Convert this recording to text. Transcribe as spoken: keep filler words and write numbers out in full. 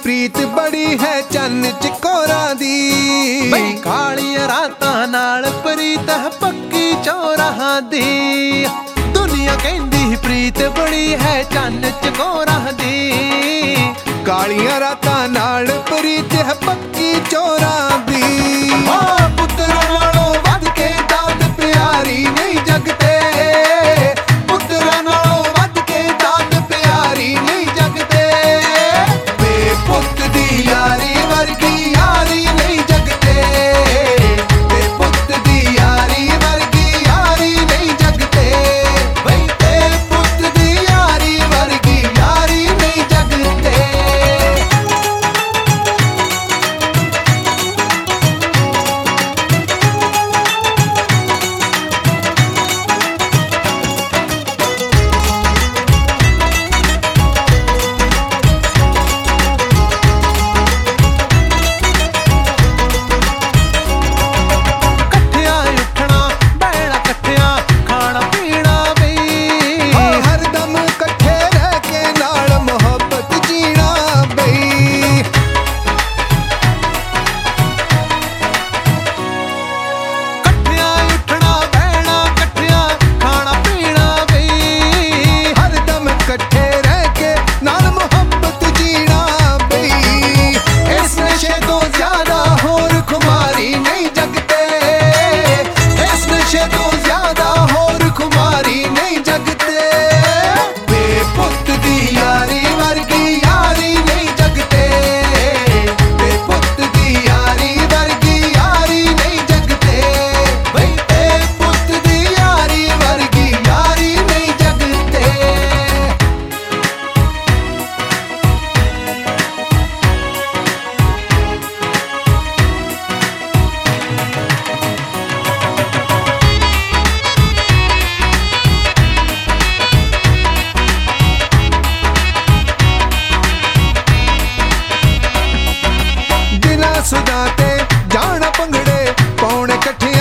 प्रीत बड़ी है चन्न चकोरा दी। बई कालियां रातां नाल प्रीत है पक्की चौराहां दी। दुनिया कहंदी प्रीत बड़ी है चन्न चकोरा दी। कालियां रातां नाल प्रीत है पक्की चौरा दी। ओ पुत्तरां नालों वध के दात प्यारी नहीं जगते। पुत्तरां नालों वध के दात प्यारी नहीं जगते। बेपुत दी यारी वर्गी यारी नहीं जगते। बेपुत दी यारी वर्गी यारी नहीं जगते। बई बेपुत दी यारी वर्गी यारी नहीं जगते। सुदाते जाना पंगड़े पौने कट्ठे